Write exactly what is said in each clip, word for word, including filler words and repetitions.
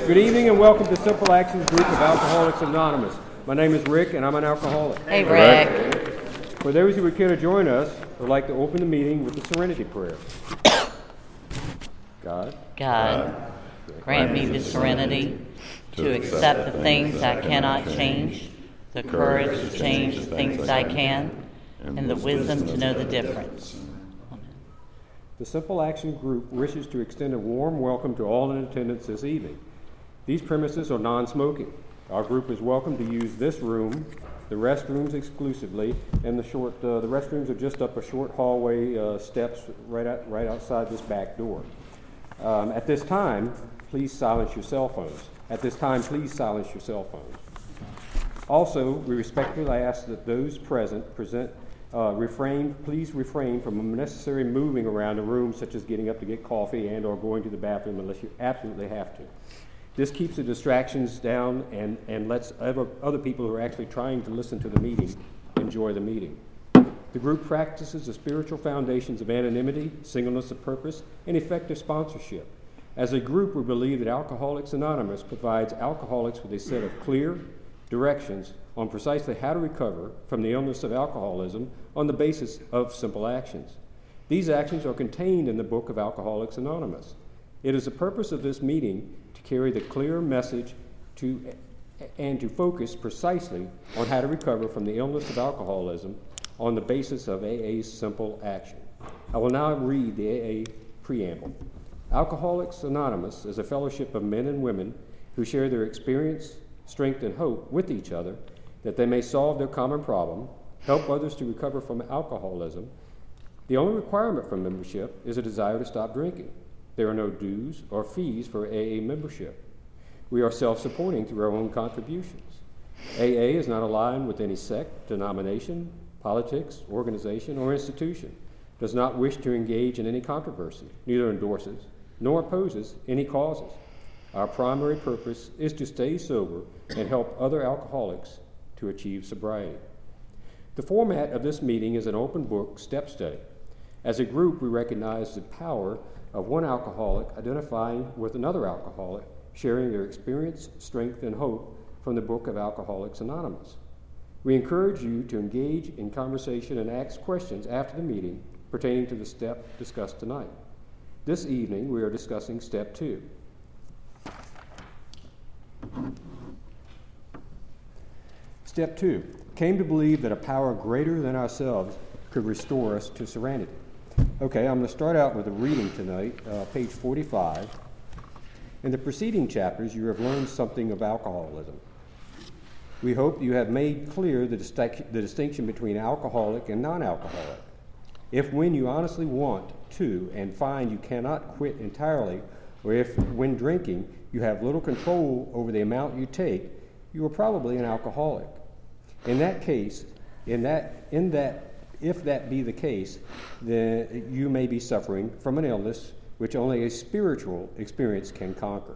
Good evening and welcome to Simple Actions Group of Alcoholics Anonymous. My name is Rick and I'm an alcoholic. Hey, Rick. For those who would care to join us, I'd like to open the meeting with the Serenity Prayer. God, God, grant me the serenity to accept the things I cannot change, the courage to change the things I can, and the wisdom to know the difference. the Simple Action Group wishes to extend a warm welcome to all in attendance this evening. These premises are non-smoking. Our group is welcome to use this room, the restrooms exclusively, and the short. Uh, the restrooms are just up a short hallway uh, steps right out, right outside this back door. Um, at this time, please silence your cell phones. At this time, please silence your cell phones. Also, we respectfully ask that those present present uh, refrain. Please refrain from unnecessary moving around the room, such as getting up to get coffee and or going to the bathroom unless you absolutely have to. This keeps the distractions down and, and lets other, other people who are actually trying to listen to the meeting enjoy the meeting. The group practices the spiritual foundations of anonymity, singleness of purpose, and effective sponsorship. As a group, we believe that Alcoholics Anonymous provides alcoholics with a set of clear directions on precisely how to recover from the illness of alcoholism on the basis of simple actions. These actions are contained in the book of Alcoholics Anonymous. It is the purpose of this meeting to carry the clear message to and to focus precisely on how to recover from the illness of alcoholism on the basis of A A's simple action. I will now read the A A preamble. Alcoholics Anonymous is a fellowship of men and women who share their experience, strength, and hope with each other that they may solve their common problem, help others to recover from alcoholism. The only requirement for membership is a desire to stop drinking. There are no dues or fees for A A membership. We are self-supporting through our own contributions. A A is not aligned with any sect, denomination, politics, organization, or institution, does not wish to engage in any controversy, neither endorses nor opposes any causes. Our primary purpose is to stay sober and help other alcoholics to achieve sobriety. The format of this meeting is an open book step study. As a group, we recognize the power of one alcoholic identifying with another alcoholic, sharing their experience, strength, and hope from the book of Alcoholics Anonymous. We encourage you to engage in conversation and ask questions after the meeting pertaining to the step discussed tonight. This evening, we are discussing step two. Step two, came to believe that a power greater than ourselves could restore us to serenity. Okay, I'm going to start out with a reading tonight, uh, page forty-five. In the preceding chapters, you have learned something of alcoholism. We hope you have made clear the, distinct, the distinction between alcoholic and non-alcoholic. If when you honestly want to and find you cannot quit entirely, or if when drinking you have little control over the amount you take, you are probably an alcoholic. In that case, in that, in that, if that be the case, then you may be suffering from an illness which only a spiritual experience can conquer.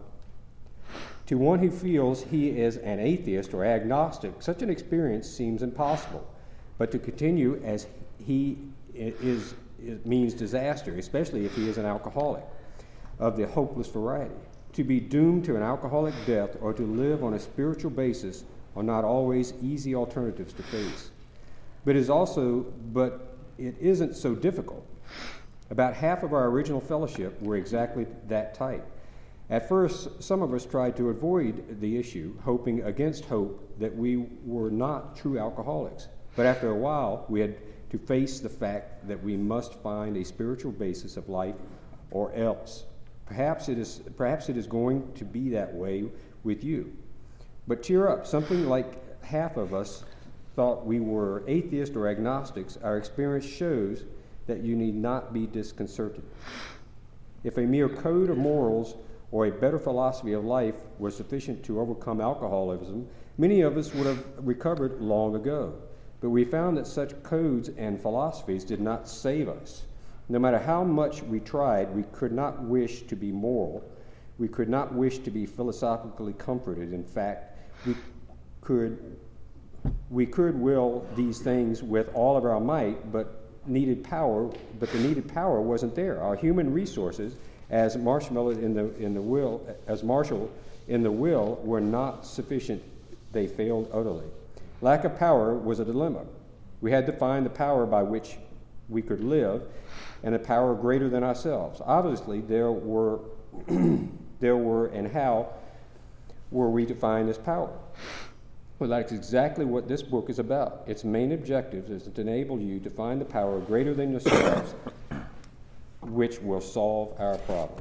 To one who feels he is an atheist or agnostic, such an experience seems impossible. But to continue as he is, it means disaster, especially if he is an alcoholic of the hopeless variety. To be doomed to an alcoholic death or to live on a spiritual basis are not always easy alternatives to face. But it is also, but it isn't so difficult. About half of our original fellowship were exactly that type. At first, some of us tried to avoid the issue, hoping against hope that we were not true alcoholics. But after a while, we had to face the fact that we must find a spiritual basis of life or else. Perhaps it is, perhaps it is going to be that way with you. But cheer up, something like half of us thought we were atheists or agnostics. Our experience shows that you need not be disconcerted. If a mere code of morals or a better philosophy of life were sufficient to overcome alcoholism, many of us would have recovered long ago. But we found that such codes and philosophies did not save us. No matter how much we tried, we could not wish to be moral. We could not wish to be philosophically comforted. In fact, we could we could will these things with all of our might, but needed power, but the needed power wasn't there. Our human resources as marshmallow in the in the will as Marshall in the will were not sufficient. They failed utterly. Lack of power was a dilemma. We had to find the power by which we could live, and a power greater than ourselves. Obviously, there were there were and how were we to find this power? Well, that's exactly what this book is about. Its main objective is to enable you to find the power greater than yourselves, which will solve our problem.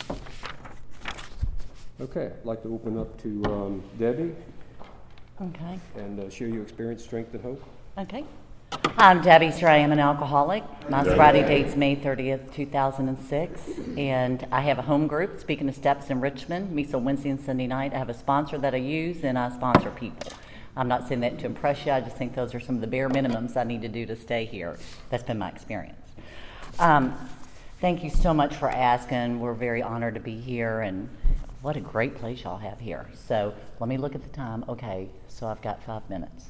Okay, I'd like to open up to um, Debbie. Okay. And uh, share your experience, strength, and hope. Okay. I'm Debbie Sure. I am an alcoholic. My sobriety date's May thirtieth, two thousand six, and I have a home group, Speaking of Steps in Richmond, meets on Wednesday and Sunday night. I have a sponsor that I use, and I sponsor people. I'm not saying that to impress you. I just think those are some of the bare minimums I need to do to stay here. That's been my experience. Um, thank you so much for asking. We're very honored to be here, and what a great place y'all have here. So let me look at the time. Okay, so I've got five minutes.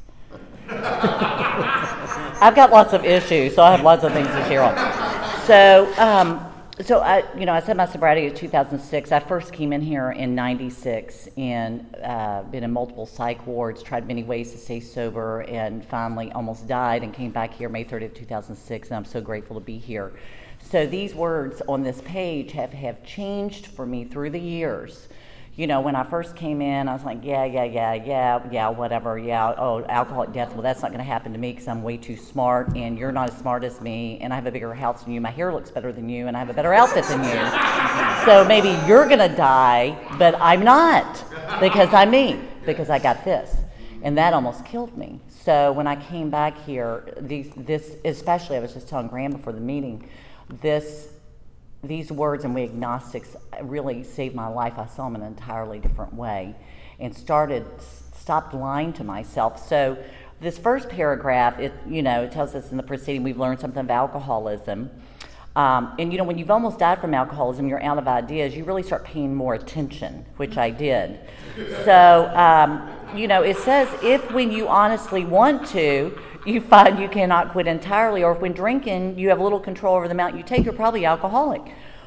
I've got lots of issues, so I have lots of things to share on. So, um, so I, you know, I said my sobriety is two thousand six. I first came in here in ninety-six and uh, been in multiple psych wards, tried many ways to stay sober, and finally almost died and came back here May thirtieth, two thousand six, and I'm so grateful to be here. So these words on this page have, have changed for me through the years. You know, when I first came in, I was like, yeah, yeah, yeah, yeah, yeah, whatever, yeah, oh, alcoholic death, well, that's not going to happen to me because I'm way too smart, and you're not as smart as me, and I have a bigger house than you, my hair looks better than you, and I have a better outfit than you. So maybe you're going to die, but I'm not, because I'm me, because I got this. And that almost killed me. So when I came back here, these, this, especially, I was just telling Graham before the meeting, this These words, and we agnostics, really saved my life. I saw them in an entirely different way and started, stopped lying to myself. So this first paragraph, it, you know, it tells us in the proceeding we've learned something of alcoholism. Um, and, you know, when you've almost died from alcoholism, you're out of ideas, you really start paying more attention, which I did. So, um, you know, it says if when you honestly want to, you find you cannot quit entirely, or if when drinking you have little control over the amount you take, you're probably alcoholic.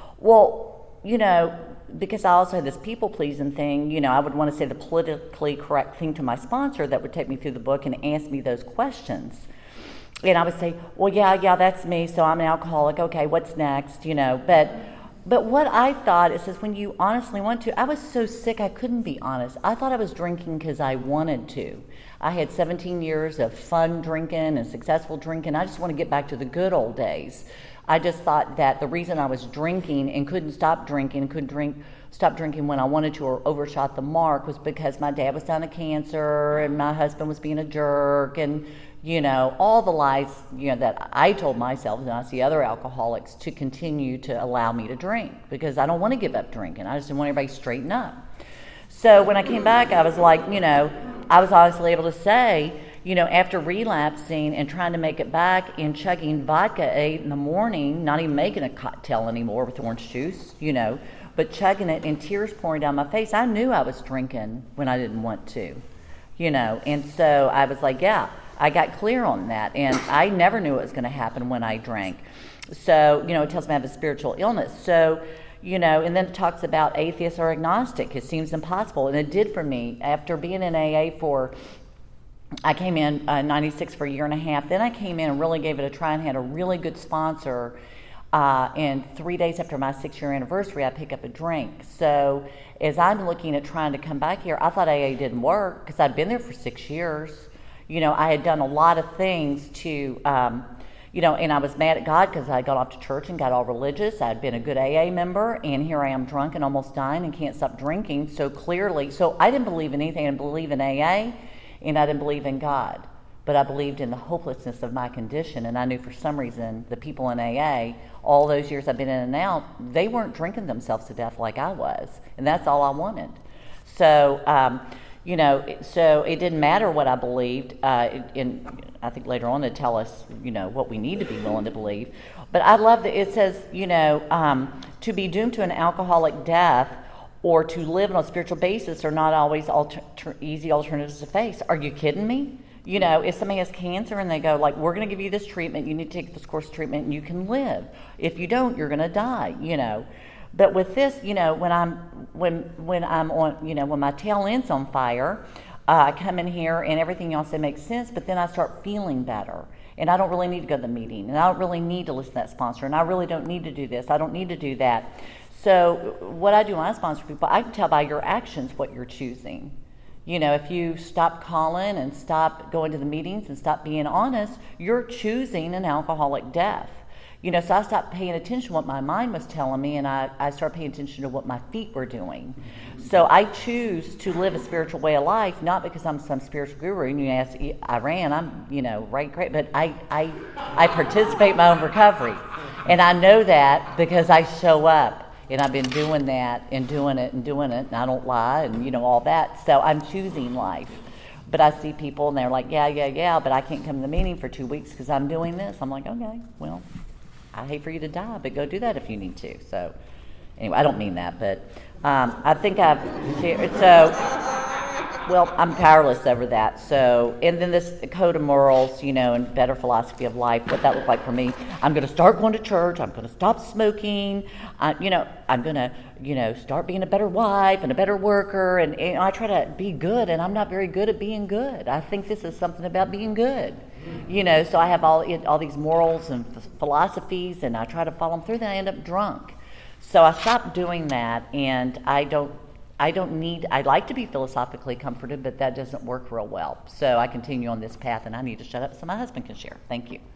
Well, you know, because I also had this people-pleasing thing, you know, I would want to say the politically correct thing to my sponsor that would take me through the book and ask me those questions. And I would say, well, yeah, yeah, that's me, so I'm an alcoholic. Okay, what's next, you know? But but what I thought, it says when you honestly want to, I was so sick I couldn't be honest. I thought I was drinking because I wanted to. I had seventeen years of fun drinking and successful drinking. I just want to get back to the good old days. I just thought that the reason I was drinking and couldn't stop drinking and couldn't drink, stop drinking when I wanted to or overshot the mark was because my dad was dying of cancer and my husband was being a jerk and, you know, all the lies, you know, that I told myself and I see other alcoholics to continue to allow me to drink because I don't want to give up drinking. I just want everybody to straighten up. So when I came back, I was like, you know, I was honestly able to say, you know, after relapsing and trying to make it back and chugging vodka at eight in the morning, not even making a cocktail anymore with orange juice, you know, but chugging it and tears pouring down my face, I knew I was drinking when I didn't want to, you know, and so I was like, yeah, I got clear on that, and I never knew what was going to happen when I drank. So, you know, it tells me I have a spiritual illness. So, you know, and then it talks about atheist or agnostic. It seems impossible, and it did for me. After being in A A for, I came in uh, ninety-six for a year and a half. Then I came in and really gave it a try and had a really good sponsor. Uh, and three days after my six-year anniversary, I pick up a drink. So as I'm looking at trying to come back here, I thought A A didn't work because I'd been there for six years. You know, I had done a lot of things to, um, you know, and I was mad at God because I got off to church and got all religious. I'd been a good A A member, and here I am drunk and almost dying and can't stop drinking. So clearly, so I didn't believe in anything. I didn't believe in A A, and I didn't believe in God. But I believed in the hopelessness of my condition, and I knew for some reason the people in A A, all those years I've been in and out, they weren't drinking themselves to death like I was, and that's all I wanted. So, um, you know, so it didn't matter what I believed. Uh, in, I think later on they tell us, you know, what we need to be willing to believe. But I love that it says, you know, um, to be doomed to an alcoholic death or to live on a spiritual basis are not always alter- easy alternatives to face. Are you kidding me? You know, if somebody has cancer and they go, like, we're going to give you this treatment, you need to take this course of treatment, and you can live. If you don't, you're going to die, you know. But with this, you know, when I'm when when I'm on, you know, when my tail end's on fire, uh, I come in here and everything y'all say makes sense, but then I start feeling better. And I don't really need to go to the meeting, and I don't really need to listen to that sponsor, and I really don't need to do this. I don't need to do that. So what I do when I sponsor people, I can tell by your actions what you're choosing. You know, if you stop calling and stop going to the meetings and stop being honest, you're choosing an alcoholic death. You know, so I stopped paying attention to what my mind was telling me, and I, I started paying attention to what my feet were doing. So I choose to live a spiritual way of life, not because I'm some spiritual guru. And you ask Iran, I'm, you know, right, great, but I, I, I participate in my own recovery. And I know that because I show up, and I've been doing that and doing it and doing it, and I don't lie, and, you know, all that. So I'm choosing life. But I see people, and they're like, yeah, yeah, yeah, but I can't come to the meeting for two weeks because I'm doing this. I'm like, okay, well, I hate for you to die, but go do that if you need to. So, anyway, I don't mean that, but um, I think I've shared. So, well, I'm powerless over that. So, and then this code of morals, you know, and better philosophy of life, what that looked like for me. I'm going to start going to church. I'm going to stop smoking. Uh, you know, I'm going to, you know, start being a better wife and a better worker. And, and I try to be good, and I'm not very good at being good. I think this is something about being good. You know, so I have all all these morals and philosophies, and I try to follow them through. Then I end up drunk. So I stopped doing that, and I don't I don't need. I like to be philosophically comforted, but that doesn't work real well. So I continue on this path, and I need to shut up so my husband can share. Thank you.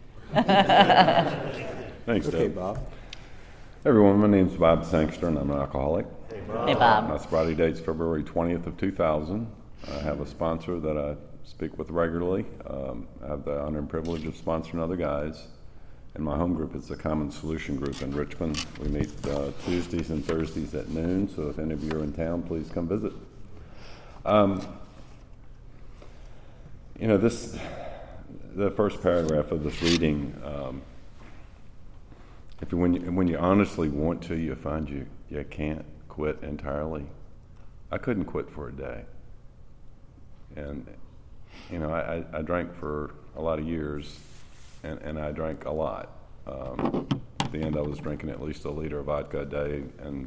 Thanks, Deb. Okay, Bob. Hey, everyone, my name's Bob Sangster, and I'm an alcoholic. Hey, Bob. Hey, Bob. My sobriety date's February twentieth of two thousand. I have a sponsor that I speak with regularly. Um, I have the honor and privilege of sponsoring other guys. And my home group is the Common Solution Group in Richmond. We meet uh, Tuesdays and Thursdays at noon, so if any of you are in town, please come visit. Um, you know, this, the first paragraph of this reading, um, if you, when, you, when you honestly want to, you find you, you can't quit entirely. I couldn't quit for a day. And you know, I, I drank for a lot of years, and, and I drank a lot. Um, at the end, I was drinking at least a liter of vodka a day, and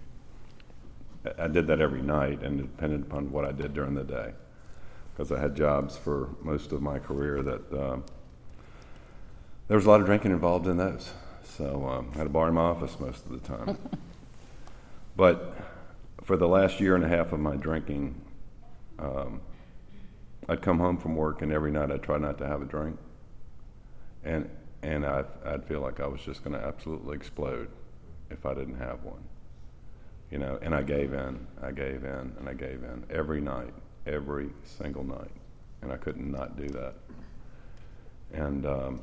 I did that every night, and it depended upon what I did during the day, because I had jobs for most of my career that um, there was a lot of drinking involved in those. So um, I had a bar in my office most of the time. But for the last year and a half of my drinking, um, I'd come home from work, and every night I'd try not to have a drink, and and I'd, I'd feel like I was just going to absolutely explode if I didn't have one, you know. And I gave in, I gave in, and I gave in every night, every single night, and I couldn't not do that. And um,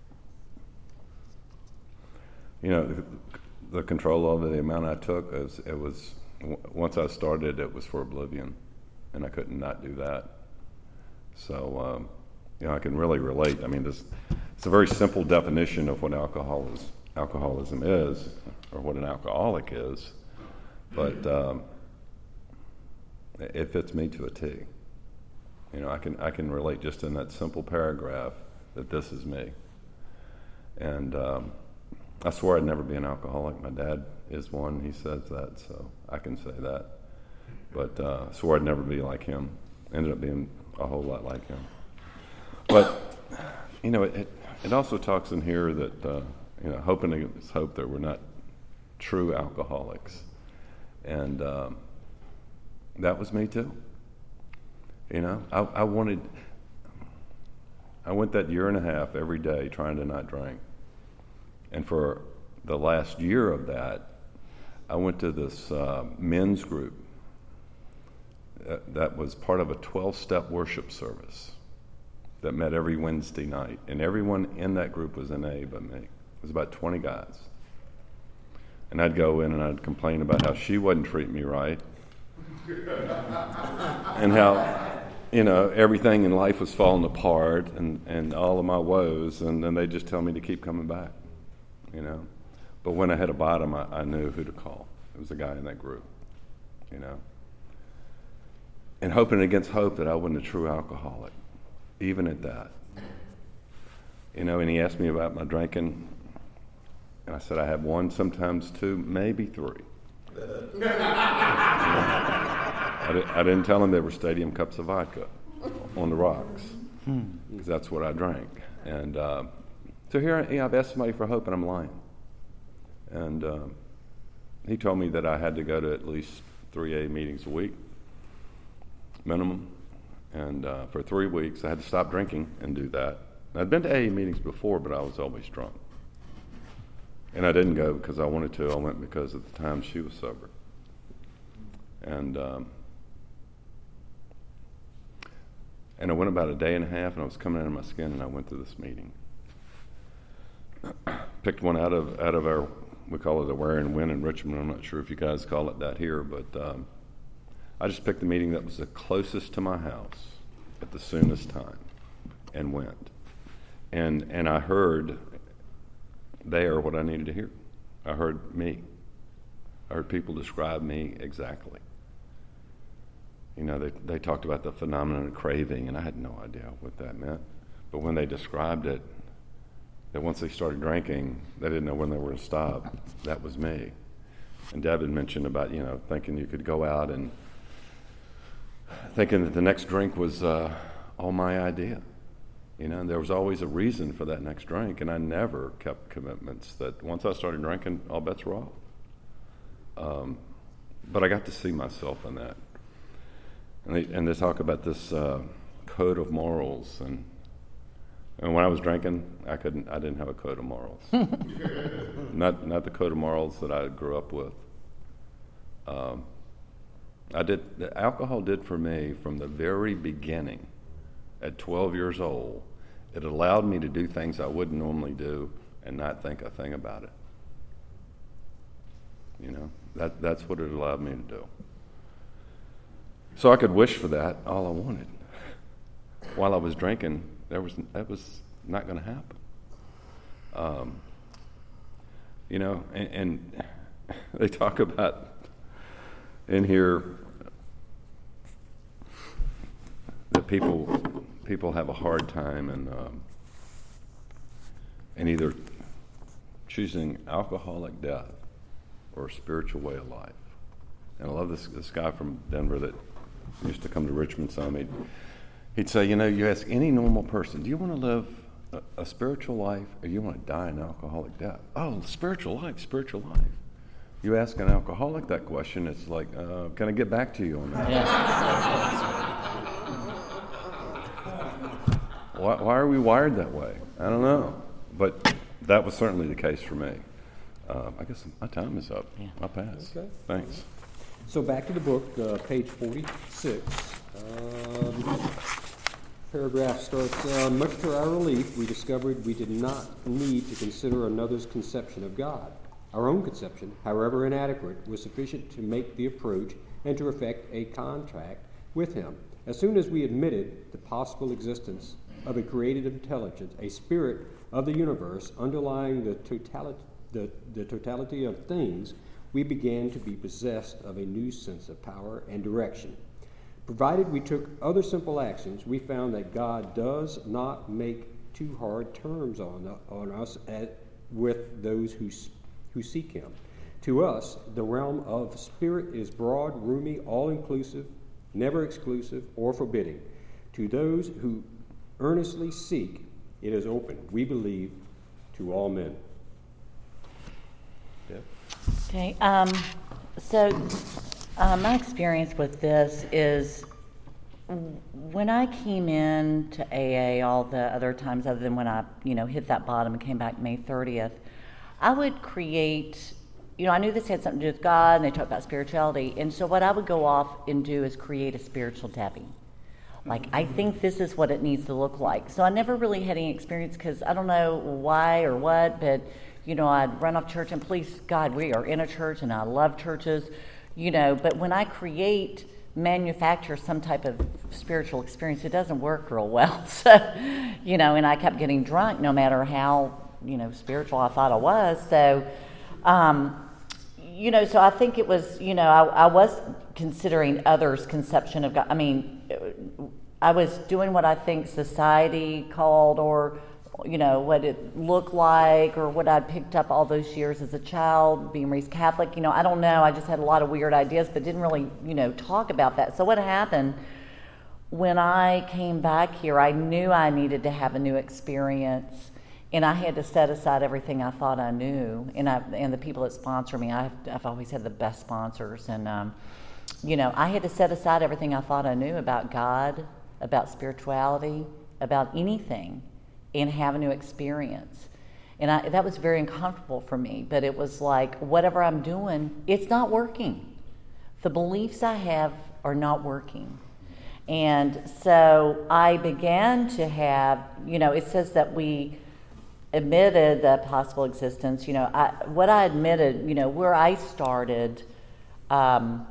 you know, the, the control over the amount I took, is, it was once I started, it was for oblivion, and I couldn't not do that. So, um, you know, I can really relate. I mean, this, it's a very simple definition of what alcohol is, alcoholism is, or what an alcoholic is, but um, it fits me to a T. You know, I can I can relate just in that simple paragraph that this is me. And um, I swore I'd never be an alcoholic. My dad is one. He says that, so I can say that. But uh, I swore I'd never be like him. Ended up being a whole lot like him. But, you know, it it also talks in here that, uh, you know, hoping against hope that we're not true alcoholics. And um, that was me too. You know, I, I wanted, I went that year and a half every day trying to not drink. And for the last year of that, I went to this uh, men's group that was part of a twelve-step worship service that met every Wednesday night. And everyone in that group was in A but me. It was about twenty guys. And I'd go in and I'd complain about how she wasn't treating me right. And how, you know, everything in life was falling apart, and, and all of my woes, and then they just tell me to keep coming back, you know. But when I hit a bottom, I, I knew who to call. It was a guy in that group, you know. And hoping against hope that I wasn't a true alcoholic, even at that. You know, and he asked me about my drinking, and I said I had one, sometimes two, maybe three. I, di- I didn't tell him they were stadium cups of vodka on the rocks, because that's what I drank. And uh, so here, I, you know, I've asked somebody for hope, and I'm lying. And uh, he told me that I had to go to at least three A meetings a week, minimum. And uh, for three weeks, I had to stop drinking and do that. I'd been to A A meetings before, but I was always drunk. And I didn't go because I wanted to. I went because at the time she was sober. And um, and I went about a day and a half, and I was coming out of my skin, and I went to this meeting. Picked one out of out of our, we call it a Where and When in Richmond. I'm not sure if you guys call it that here, but um, I just picked the meeting that was the closest to my house at the soonest time and went. And and I heard there what I needed to hear. I heard me. I heard people describe me exactly. You know, they they talked about the phenomenon of craving, and I had no idea what that meant. But when they described it, that once they started drinking, they didn't know when they were going to stop. That was me. And Deb had mentioned about, you know, thinking you could go out and thinking that the next drink was uh, all my idea. You know, and there was always a reason for that next drink, and I never kept commitments that once I started drinking, all bets were off. Um, but I got to see myself in that. And they, and they talk about this uh, code of morals, and and when I was drinking, I couldn't, I didn't have a code of morals. not not the code of morals that I grew up with. Um, I did. The alcohol did for me from the very beginning. At twelve years old, it allowed me to do things I wouldn't normally do and not think a thing about it. You know, that that's what it allowed me to do. So I could wish for that all I wanted. While I was drinking, there was that was not going to happen. Um, you know, and, and they talk about in here that people people have a hard time in um, in either choosing alcoholic death or a spiritual way of life. And I love this this guy from Denver that used to come to Richmond some. He'd, he'd say, you know, you ask any normal person, do you want to live a, a spiritual life or you want to die an alcoholic death? Oh, spiritual life, spiritual life. You ask an alcoholic that question, it's like, uh, can I get back to you on that? Yeah. Why, why are we wired that way? I don't know. But that was certainly the case for me. Uh, I guess my time is up. Yeah. I'll pass. Okay. Thanks. So back to the book, uh, page forty-six. Um, paragraph starts, uh, much to our relief, we discovered we did not need to consider another's conception of God. Our own conception, however inadequate, was sufficient to make the approach and to effect a contact with him. As soon as we admitted the possible existence of a created intelligence, a spirit of the universe underlying the totality, the, the totality of things, we began to be possessed of a new sense of power and direction. Provided we took other simple actions, we found that God does not make too hard terms on, on us at, with those who, who seek him. To us, the realm of spirit is broad, roomy, all-inclusive, never exclusive or forbidding. To those who earnestly seek, it is open, we believe, to all men. Yeah. Okay, um, so uh, my experience with this is when I came in to A A all the other times other than when I, you know, hit that bottom and came back May thirtieth, I would create, you know, I knew this had something to do with God and they talked about spirituality, and so what I would go off and do is create a spiritual Debbie. Like, I think this is what it needs to look like. So I never really had any experience because I don't know why or what, but you know, I'd run off church, and please, God, we are in a church, and I love churches, you know, but when I create, manufacture some type of spiritual experience, it doesn't work real well. So, you know, and I kept getting drunk no matter how, you know, spiritual I thought I was. So, um, you know, so I think it was, you know, I, I was considering others' conception of God. I mean, I was doing what I think society called or you know, what it looked like or what I'd picked up all those years as a child, being raised Catholic. You know, I don't know. I just had a lot of weird ideas, but didn't really, you know, talk about that. So what happened when I came back here, I knew I needed to have a new experience, and I had to set aside everything I thought I knew. And I and the people that sponsor me, I've, I've always had the best sponsors. And, um, you know, I had to set aside everything I thought I knew about God, about spirituality, about anything, and have a new experience. And I, that was very uncomfortable for me, but it was like, whatever I'm doing, it's not working. The beliefs I have are not working. And so I began to have, you know, it says that we admitted the possible existence. You know, I, what I admitted, you know, where I started um,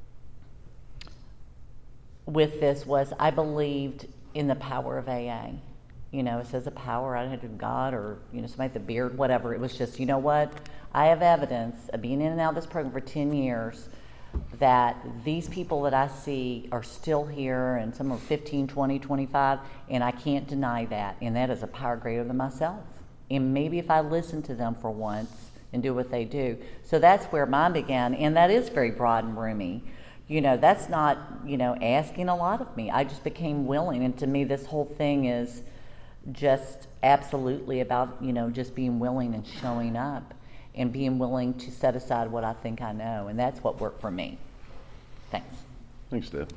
with this was I believed in the power of A A. You know, it says a power, I don't know, God or, you know, somebody with a beard, whatever. It was just, you know what? I have evidence of being in and out of this program for ten years that these people that I see are still here, and some are fifteen, twenty, twenty-five, and I can't deny that. And that is a power greater than myself. And maybe if I listen to them for once and do what they do. So that's where mine began, and that is very broad and roomy. You know, that's not, you know, asking a lot of me. I just became willing, and to me this whole thing is just absolutely about, you know, just being willing and showing up and being willing to set aside what I think I know. And that's what worked for me. Thanks. Thanks, Deb.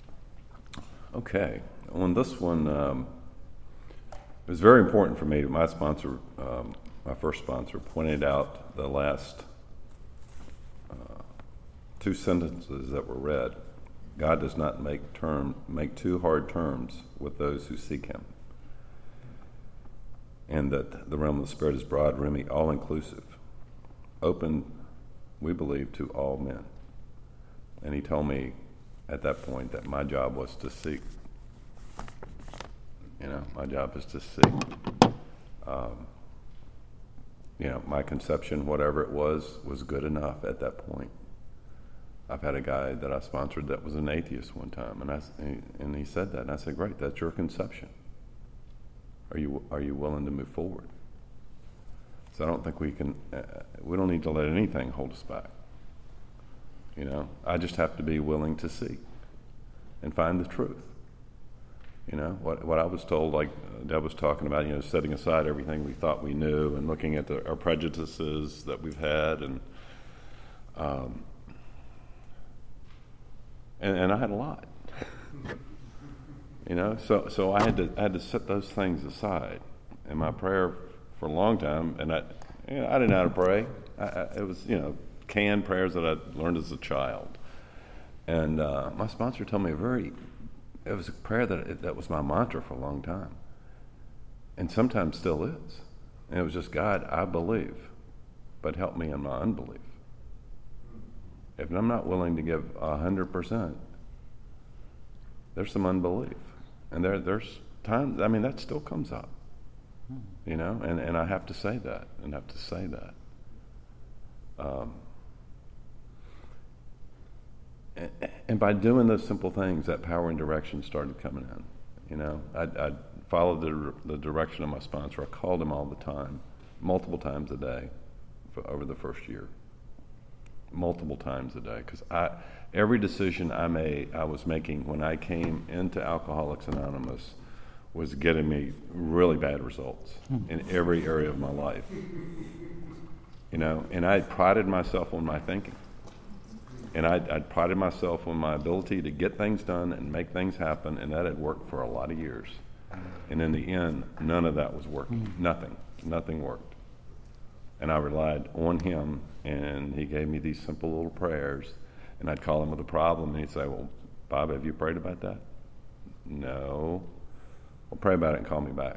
Okay. On this one, um, it was very important for me. My sponsor, um, my first sponsor, pointed out the last uh, two sentences that were read. God does not make term make too hard terms with those who seek him. And that the realm of the Spirit is broad, roomy, all-inclusive, open, we believe, to all men. And he told me at that point that my job was to seek. You know, my job is to seek. Um, you know, my conception, whatever it was, was good enough at that point. I've had a guy that I sponsored that was an atheist one time, and I and he said that, and I said, "Great, that's your conception. Are you are you willing to move forward?" So I don't think we can. Uh, we don't need to let anything hold us back. You know, I just have to be willing to seek and find the truth. You know, what what I was told, like Deb was talking about, you know, setting aside everything we thought we knew and looking at the, our prejudices that we've had, and um, and, and I had a lot. You know, so so I had to I had to set those things aside. And my prayer for a long time, and I, you know, I didn't know how to pray. I, I, it was, you know, canned prayers that I learned as a child. And uh, my sponsor told me a very, it was a prayer that that was my mantra for a long time, and sometimes still is. And it was just, God, I believe, but help me in my unbelief. If I'm not willing to give a hundred percent, there's some unbelief. And there, there's times, I mean, that still comes up, you know, and, and I have to say that, and have to say that. Um, and, and by doing those simple things, that power and direction started coming in, you know. I'd, I'd followed the, the direction of my sponsor. I called him all the time, multiple times a day for, over the first year. Multiple times a day, because I every decision I made, I was making when I came into Alcoholics Anonymous was getting me really bad results in every area of my life. You know, and I prided myself on my thinking, and I I prided myself on my ability to get things done and make things happen, and that had worked for a lot of years. And in the end, none of that was working. Nothing, nothing worked. And I relied on him, and he gave me these simple little prayers, and I'd call him with a problem, and he'd say, "Well, Bob, have you prayed about that?" "No." "Well, pray about it and call me back."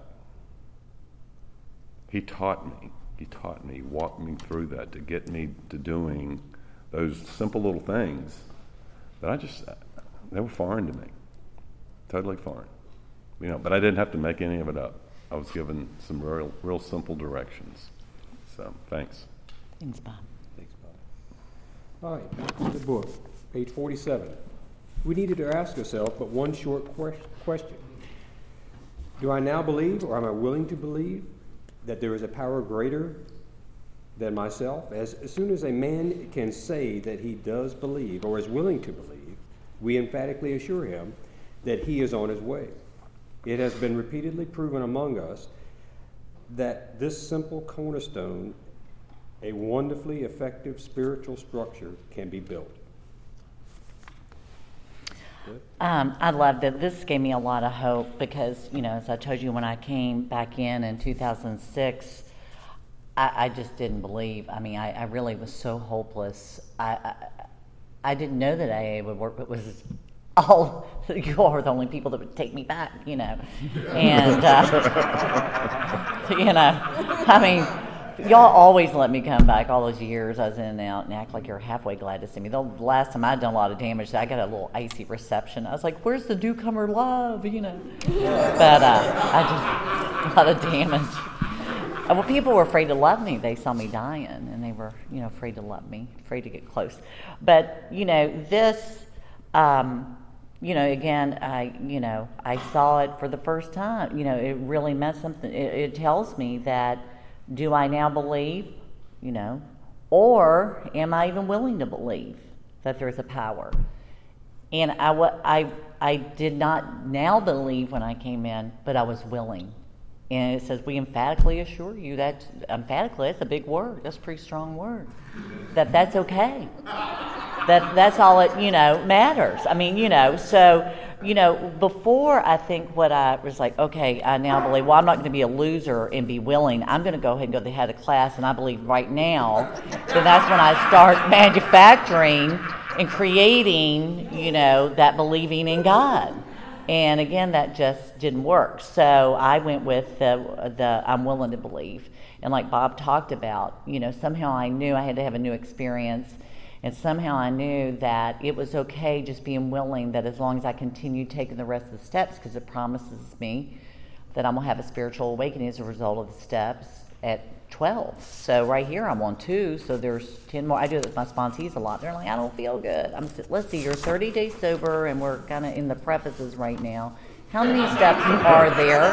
He taught me, he taught me, walked me through that to get me to doing those simple little things that I just, they were foreign to me, totally foreign. You know, but I didn't have to make any of it up. I was given some real, real simple directions. So, thanks. Thanks, Bob. Thanks, Bob. All right, the book, page forty-seven. We needed to ask ourselves but one short question. Do I now believe, or am I willing to believe, that there is a power greater than myself? As, as soon as a man can say that he does believe, or is willing to believe, we emphatically assure him that he is on his way. It has been repeatedly proven among us that this simple cornerstone, a wonderfully effective spiritual structure, can be built. Um, I loved it. This gave me a lot of hope because, you know, as I told you, when I came back in in two thousand six, I, I just didn't believe. I mean, I, I really was so hopeless. I, I I didn't know that A A would work, but it was all, you all are the only people that would take me back, you know. And, uh, you know, I mean, y'all always let me come back all those years I was in and out and act like you're halfway glad to see me. The last time I'd done a lot of damage, I got a little icy reception. I was like, where's the newcomer love, you know? But uh, I just, a lot of damage. Well, people were afraid to love me. They saw me dying, and they were, you know, afraid to love me, afraid to get close. But, you know, this, um, you know, again, I, you know, I saw it for the first time. You know, it really meant something. It, it tells me that, do I now believe, you know, or am I even willing to believe that there's a power? And I, I, I did not now believe when I came in, but I was willing. And it says, we emphatically assure you that, emphatically, that's a big word. That's a pretty strong word. That that's okay. That that's all it, you know, matters. I mean, you know, so, you know, before I think what I was like, okay, I now believe, well, I'm not going to be a loser and be willing. I'm going to go ahead and go to the head of class, and I believe right now, then that's when I start manufacturing and creating, you know, that believing in God. And again, that just didn't work. So I went with the, the I'm willing to believe. And like Bob talked about, you know, somehow I knew I had to have a new experience. And somehow I knew that it was okay just being willing, that as long as I continued taking the rest of the steps, because it promises me that I'm going to have a spiritual awakening as a result of the steps at twelve. So right here I'm on two, so there's ten more. I do it with my sponsees a lot. They're like, I don't feel good. I'm let's see, you're thirty days sober, and we're kind of in the prefaces right now. How many steps are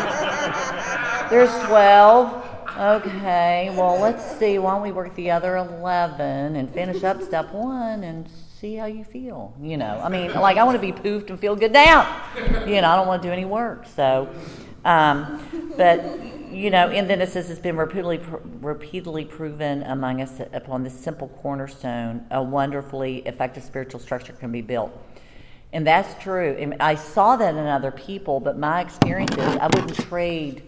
there? There's twelve. Okay, well, let's see. Why don't we work the other eleven and finish up step one and see how you feel? You know, I mean, like, I want to be poofed and feel good now. You know, I don't want to do any work. So, um, but, you know, and then it says it's been repeatedly, repeatedly proven among us that upon this simple cornerstone, a wonderfully effective spiritual structure can be built. And that's true. And I saw that in other people, but my experience is I wouldn't trade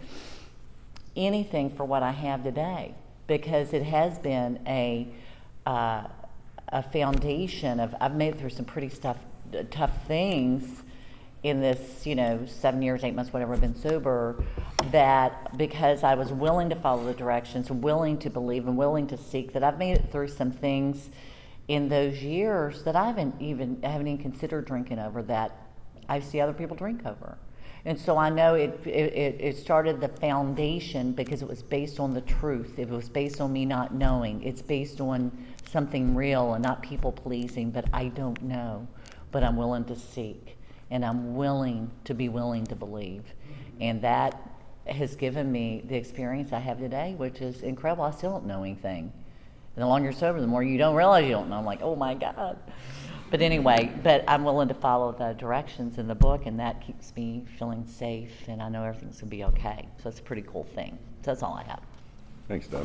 anything for what I have today, because it has been a uh, a foundation of, I've made it through some pretty tough tough things in this, you know, seven years, eight months, whatever I've been sober, that because I was willing to follow the directions, willing to believe and willing to seek, that I've made it through some things in those years that I haven't even I haven't even considered drinking over, that I see other people drink over. And so I know it, it it started the foundation because it was based on the truth. It was based on me not knowing. It's based on something real and not people pleasing, but I don't know. But I'm willing to seek, and I'm willing to be willing to believe. And that has given me the experience I have today, which is incredible. I still don't know anything. And the longer you're sober, the more you don't realize you don't know. I'm like, oh my God. But anyway, but I'm willing to follow the directions in the book, and that keeps me feeling safe, and I know everything's going to be okay. So it's a pretty cool thing. So that's all I have. Thanks, Doug.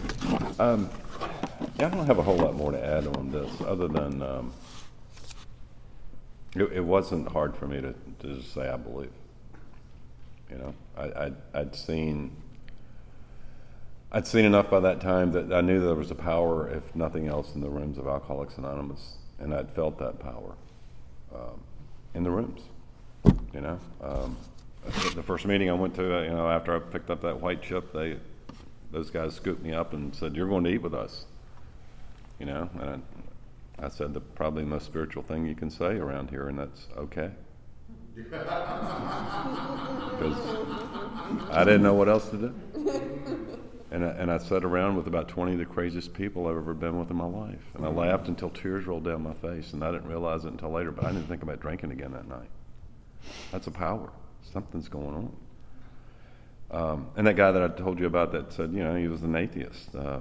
Um, yeah, I don't have a whole lot more to add on this, other than um, it, it wasn't hard for me to, to just say I believe. You know, I, I'd, I'd seen I'd seen enough by that time that I knew there was a power, if nothing else, in the rooms of Alcoholics Anonymous. And I'd felt that power um, in the rooms, you know. Um, the first meeting I went to, uh, you know, after I picked up that white chip, they, those guys scooped me up and said, "You're going to eat with us," you know. And I, I said the probably the most spiritual thing you can say around here, and that's okay, because I didn't know what else to do. And I, and I sat around with about twenty of the craziest people I've ever been with in my life. And I laughed until tears rolled down my face. And I didn't realize it until later, but I didn't think about drinking again that night. That's a power. Something's going on. Um, and that guy that I told you about that said, you know, he was an atheist. Uh,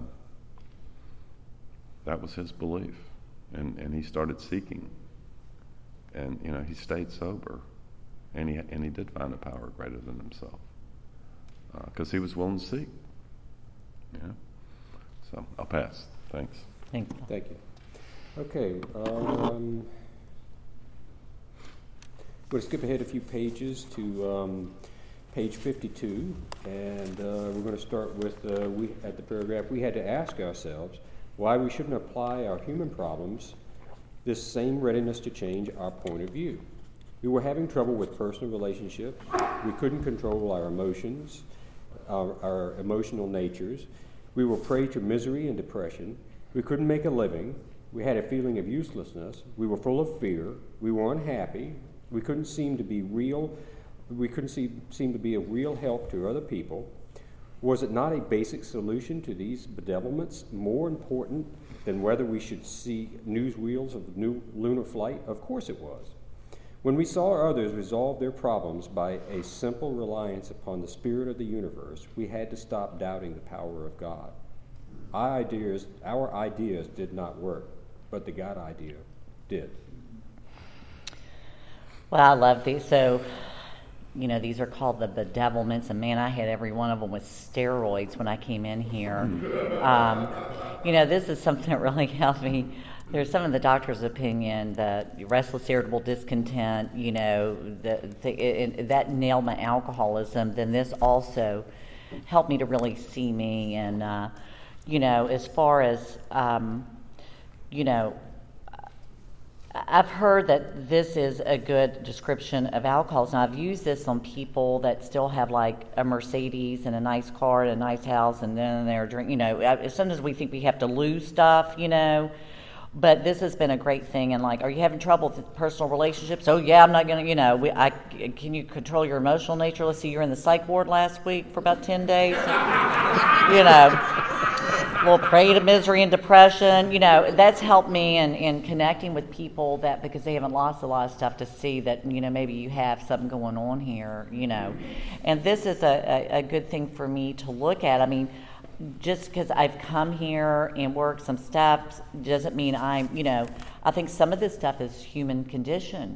that was his belief. And, and he started seeking. And, you know, he stayed sober. And he, and he did find a power greater than himself. Because uh, he was willing to seek. Yeah. So I'll pass. Thanks. Thanks. Thank you. Okay. Um, we'll skip ahead a few pages to um, page fifty-two, and uh, we're going to start with uh, we at the paragraph. We had to ask ourselves why we shouldn't apply our human problems this same readiness to change our point of view. We were having trouble with personal relationships. We couldn't control our emotions, our, our emotional natures. We were prey to misery and depression. We couldn't make a living. We had a feeling of uselessness. We were full of fear. We were unhappy. We couldn't seem to be real. We couldn't see, seem to be of real help to other people. Was it not a basic solution to these bedevilments more important than whether we should see newsreels of new lunar flight? Of course it was. When we saw others resolve their problems by a simple reliance upon the spirit of the universe, we had to stop doubting the power of God. Our ideas, our ideas did not work, but the God idea did. Well, I love these. So, you know, these are called the bedevilments, and man, I had every one of them with steroids when I came in here. Um, you know, this is something that really helped me. There's some of the doctor's opinion, the restless, irritable, discontent, you know, the, the, it, that nailed my alcoholism. Then this also helped me to really see me. And, uh, you know, as far as, um, you know, I've heard that this is a good description of alcoholism. I've used this on people that still have like a Mercedes and a nice car and a nice house, and then they're drinking, you know, sometimes we think we have to lose stuff, you know. But this has been a great thing. And like, are you having trouble with personal relationships? Oh yeah, I'm not gonna, you know, we, I, can you control your emotional nature? Let's see, you were in the psych ward last week for about ten days. You know, little prey to misery and depression. You know, that's helped me in, in connecting with people that, because they haven't lost a lot of stuff, to see that, you know, maybe you have something going on here, you know. And this is a, a, a good thing for me to look at. I mean, just because I've come here and worked some steps doesn't mean I'm, you know, I think some of this stuff is human condition.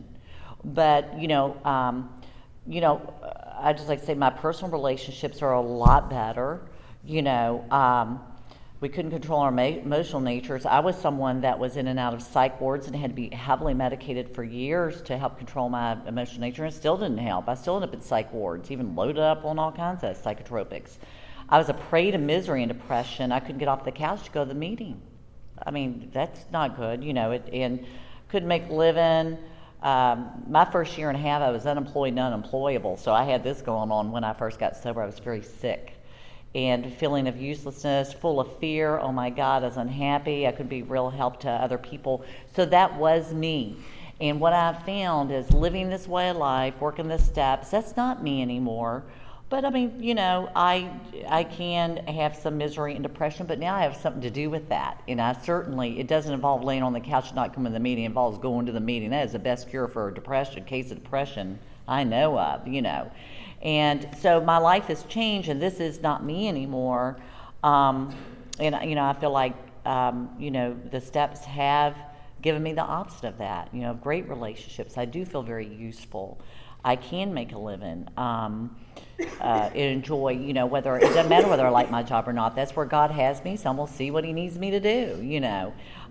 But, you know, um, you know, I just like to say my personal relationships are a lot better. You know, um, we couldn't control our ma- emotional natures. I was someone that was in and out of psych wards and had to be heavily medicated for years to help control my emotional nature, and it still didn't help. I still ended up in psych wards, even loaded up on all kinds of psychotropics. I was a prey to misery and depression. I couldn't get off the couch to go to the meeting. I mean, that's not good, you know, it, and couldn't make a living. Um, my first year and a half, I was unemployed and unemployable, so I had this going on when I first got sober. I was very sick and feeling of uselessness, full of fear. Oh my God, I was unhappy. I couldn't be real help to other people. So that was me. And what I found is living this way of life, working the steps, that's not me anymore. But I mean, you know, I I can have some misery and depression, but now I have something to do with that. And I certainly, it doesn't involve laying on the couch and not coming to the meeting. It involves going to the meeting. That is the best cure for a depression, case of depression I know of, you know. And so my life has changed, and this is not me anymore. Um, and, you know, I feel like, um, you know, the steps have given me the opposite of that. You know, great relationships. I do feel very useful. I can make a living, um, uh, enjoy, you know, whether, it doesn't matter whether I like my job or not. That's where God has me, so I'm going to see what he needs me to do, you know.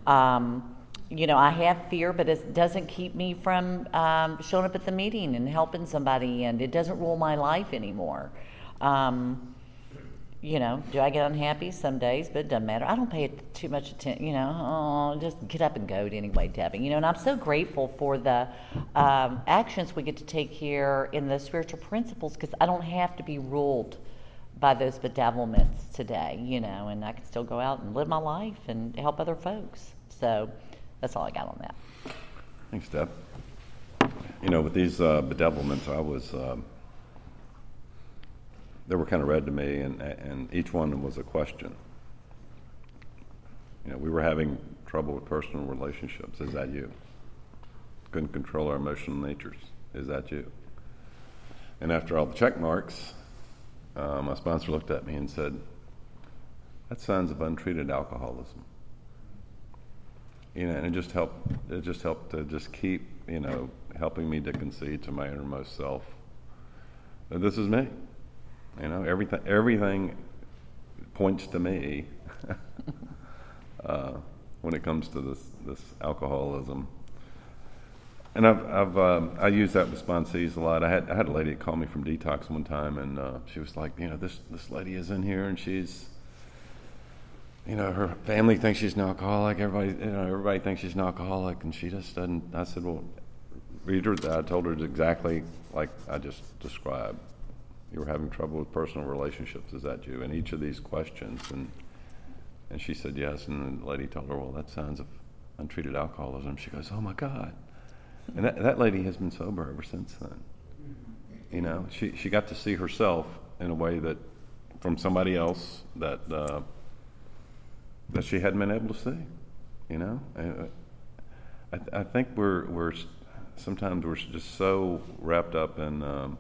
Um, you know, I have fear, but it doesn't keep me from um, showing up at the meeting and helping somebody, and it doesn't rule my life anymore. Um, you know, do I get unhappy some days? But it doesn't matter. I don't pay it too much attention, you know, oh, just get up and go anyway, Debbie. You know, and I'm so grateful for the um, actions we get to take here in the spiritual principles, because I don't have to be ruled by those bedevilments today, you know, and I can still go out and live my life and help other folks. So that's all I got on that. Thanks, Deb. You know, with these uh, bedevilments, I was... Um, they were kind of read to me, and and each one was a question. You know, we were having trouble with personal relationships. Is that you? Couldn't control our emotional natures. Is that you? And after all the check marks, uh, my sponsor looked at me and said, "That's signs of untreated alcoholism." You know, and it just helped. It just helped to just keep, you know, helping me to concede to my innermost self that this is me. You know, everything everything points to me uh, when it comes to this this alcoholism. And I've, I've um, I use that with sponsees a lot. I had I had a lady call me from detox one time, and uh, she was like, you know, this this lady is in here, and she's, you know, her family thinks she's an alcoholic. Everybody, you know, everybody thinks she's an alcoholic, and she just doesn't. I said, well, read her that. I told her exactly like I just described. You were having trouble with personal relationships. Is that you? And each of these questions, and and she said yes. And the lady told her, well, that sounds of untreated alcoholism. She goes, oh my God. And that, that lady has been sober ever since then. You know, she, she got to see herself in a way that, from somebody else, that uh, that she hadn't been able to see. You know, and I, th- I think we're we're sometimes we're just so wrapped up in um,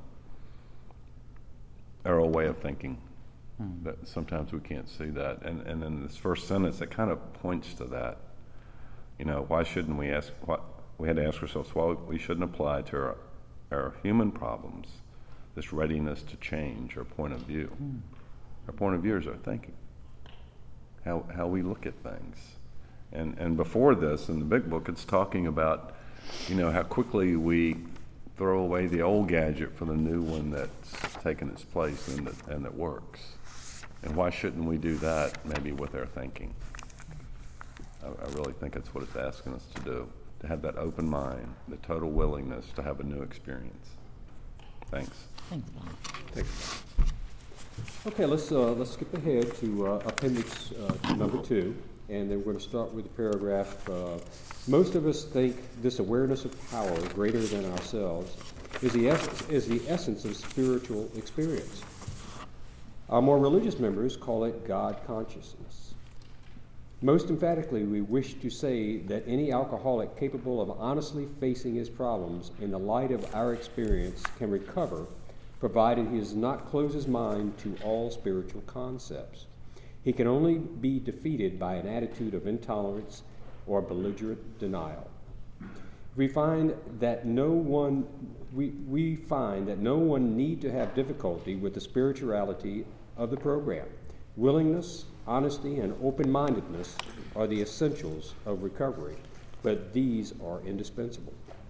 our old way of thinking hmm. that sometimes we can't see that. And and in this first sentence, it kind of points to that. You know, why shouldn't we ask? Why, we had to ask ourselves why we shouldn't apply to our, our human problems this readiness to change our point of view. Hmm. Our point of view is our thinking, how how we look at things. And and before this, in the big book, it's talking about, you know, how quickly we throw away the old gadget for the new one that's taken its place and that, and that works. And why shouldn't we do that maybe with our thinking? I, I really think that's what it's asking us to do. To have that open mind, the total willingness to have a new experience. Thanks. Thanks, Bob. Thanks. Okay, let's uh, let's skip ahead to uh, appendix uh, number two, and then we're going to start with the paragraph. Uh, most of us think this awareness of power greater than ourselves is the essence, is the essence of spiritual experience. Our more religious members call it God consciousness. Most emphatically, we wish to say that any alcoholic capable of honestly facing his problems in the light of our experience can recover, provided he does not close his mind to all spiritual concepts. He can only be defeated by an attitude of intolerance or belligerent denial. We find that no one we, we find that no one need to have difficulty with the spirituality of the program. Willingness, honesty, and open-mindedness are the essentials of recovery, but these are indispensable.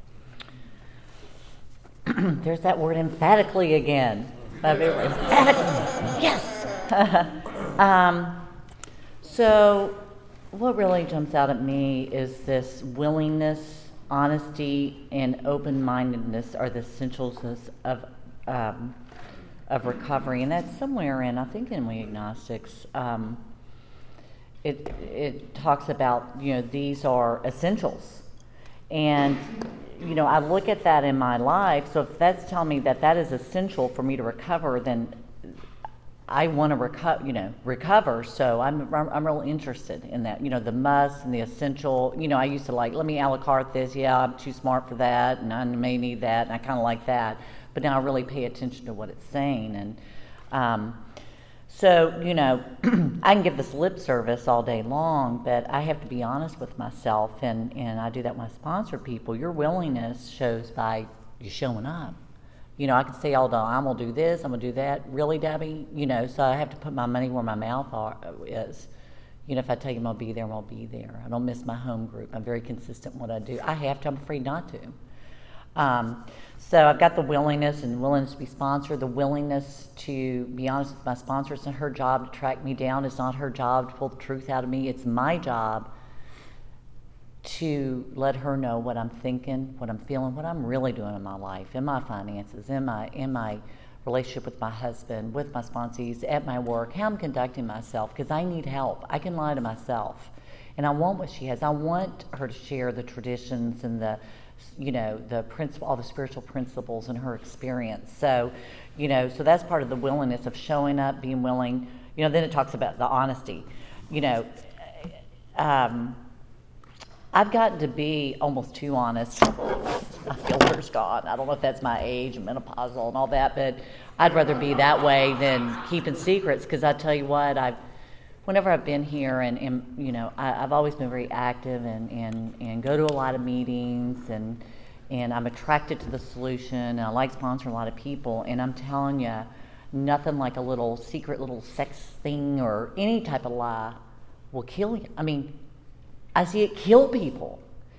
There's that word emphatically again. Emphatically. Yes. um, so what really jumps out at me is this willingness, honesty, and open-mindedness are the essentials of um, of recovery, and that's somewhere in, I think in We Agnostics, um, it it talks about, you know, these are essentials. And, you know, I look at that in my life, so if that's telling me that that is essential for me to recover, then I want to recover, you know, recover, so I'm, I'm I'm real interested in that, you know, the must and the essential. You know, I used to like, let me a la carte this, yeah, I'm too smart for that, and I may need that, and I kind of like that. But now I really pay attention to what it's saying. And um, so, you know, I can give this lip service all day long, but I have to be honest with myself, and, and I do that when I sponsor people. Your willingness shows by you showing up. You know, I can say all day, I'm going to do this, I'm going to do that. Really, Debbie? You know, so I have to put my money where my mouth are, is. You know, if I tell you I'm going to be there, I'm going to be there. I don't miss my home group. I'm very consistent in what I do. I have to. I'm afraid not to. Um, so I've got the willingness and willingness to be sponsored, the willingness to be honest with my sponsor. It's not her job to track me down. It's not her job to pull the truth out of me. It's my job to let her know what I'm thinking, what I'm feeling, what I'm really doing in my life, in my finances, in my in my relationship with my husband, with my sponsees, at my work, how I'm conducting myself, because I need help. I can lie to myself. And I want what she has. I want her to share the traditions and the you know, the principle, all the spiritual principles in her experience. So, you know, so that's part of the willingness of showing up, being willing. You know, then it talks about the honesty. You know, um, I've gotten to be almost too honest I feel hers gone. I don't know if that's my age and menopausal and all that, but I'd rather be that way than keeping secrets, because I tell you what, I've, whenever I've been here and, and you know, I, I've always been very active and, and, and go to a lot of meetings, and and I'm attracted to the solution, and I like sponsoring a lot of people, and I'm telling you, nothing like a little secret little sex thing or any type of lie will kill you. I mean, I see it kill people,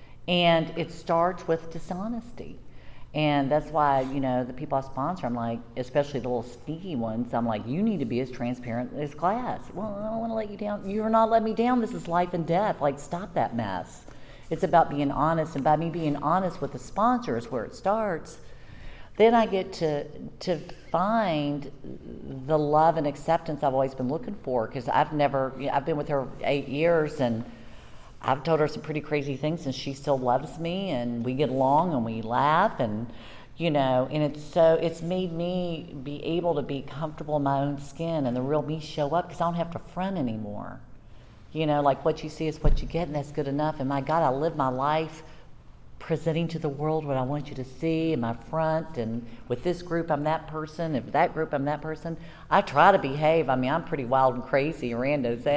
and it starts with dishonesty. And that's why, you know, the people I sponsor, I'm like, especially the little sneaky ones, I'm like, you need to be as transparent as glass. Well, I don't want to let you down. You're not letting me down. This is life and death. Like, stop that mess. It's about being honest, and by me being honest with the sponsor is where it starts. Then I get to to find the love and acceptance I've always been looking for, because I've never, you know, I've been with her eight years, and I've told her some pretty crazy things, and she still loves me, and we get along, and we laugh, and you know, and it's so it's made me be able to be comfortable in my own skin and the real me show up, because I don't have to front anymore. You know, like what you see is what you get, and that's good enough. And my God, I live my life presenting to the world what I want you to see in my front, and with this group I'm that person, and with that group I'm that person. I try to behave. I mean, I'm pretty wild and crazy, Rand knows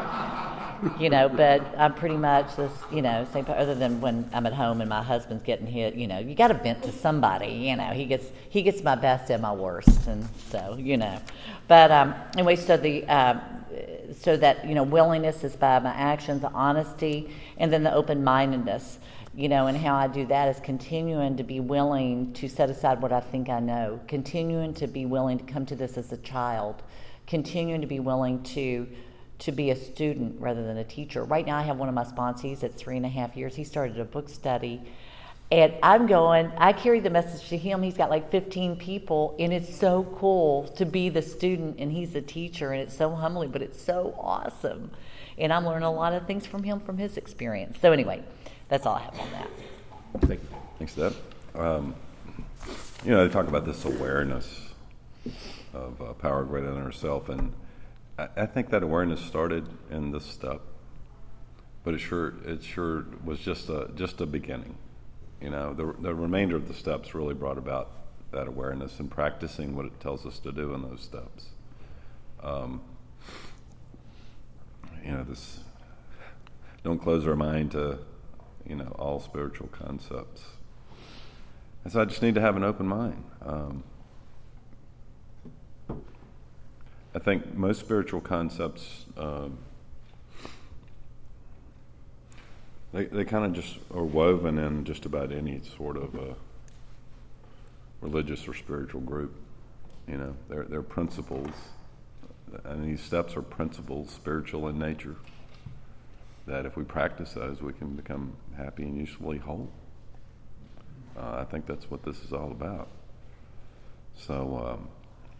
that. You know, but I'm pretty much this, you know, same, other than when I'm at home and my husband's getting hit, you know, you got to vent to somebody, you know, he gets he gets my best and my worst, and so, you know. But um, anyway, so the um, so that, you know, willingness is by my actions, the honesty, and then the open-mindedness. You know, and how I do that is continuing to be willing to set aside what I think I know, continuing to be willing to come to this as a child, continuing to be willing to to be a student rather than a teacher. Right now I have one of my sponsees at three and a half years. He started a book study, and I'm going, I carry the message to him. He's got like fifteen people, and it's so cool to be the student, and he's the teacher, and it's so humbling, but it's so awesome. And I'm learning a lot of things from him, from his experience. So anyway, that's all I have on that. Thank you. Thanks, Deb. Um, you know, they talk about this awareness of uh, power greater than herself, and I, I think that awareness started in this step, but it sure it sure was just a just a beginning. You know, the the remainder of the steps really brought about that awareness and practicing what it tells us to do in those steps. Um, you know, this don't close our mind to, you know, all spiritual concepts. And so I just need to have an open mind. Um, I think most spiritual concepts, um, they they kind of just are woven in just about any sort of a religious or spiritual group. You know, they're they're principles, and these steps are principles, spiritual in nature, that if we practice those, we can become happy and usefully whole. Uh, I think that's what this is all about. So, um,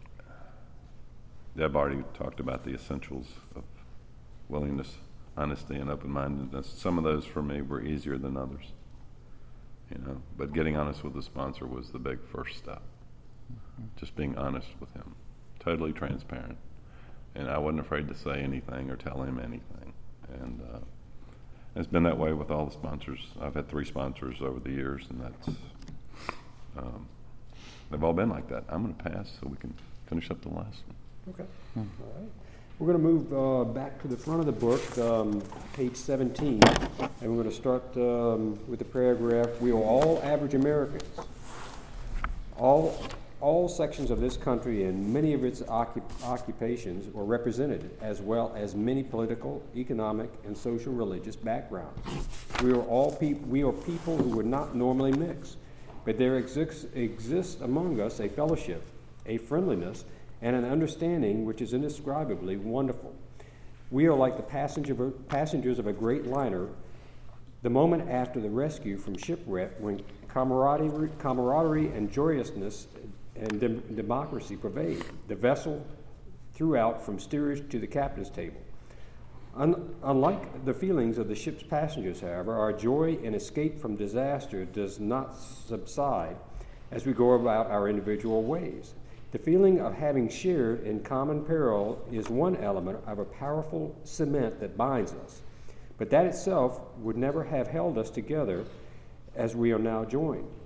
Deb already talked about the essentials of willingness, honesty, and open-mindedness. Some of those for me were easier than others, you know. But getting honest with the sponsor was the big first step. Mm-hmm. Just being honest with him, totally transparent, and I wasn't afraid to say anything or tell him anything. And uh, it's been that way with all the sponsors. I've had three sponsors over the years, and that's um, they've all been like that. I'm going to pass so we can finish up the last one. Okay. Hmm. All right. We're going to move uh, back to the front of the book, um, page seventeen, and we're going to start um, with the paragraph, "We are all average Americans. All all sections of this country and many of its occup- occupations are represented, as well as many political, economic, and social religious backgrounds. We are all pe- we are people who would not normally mix, but there exists exists among us a fellowship, a friendliness, and an understanding which is indescribably wonderful. We are like the passenger, passengers of a great liner the moment after the rescue from shipwreck, when camaraderie, camaraderie and joyousness and dem- democracy pervade the vessel throughout, from steerage to the captain's table. Un- unlike the feelings of the ship's passengers, however, our joy in escape from disaster does not subside as we go about our individual ways. The feeling of having shared in common peril is one element of a powerful cement that binds us, but that itself would never have held us together as we are now joined.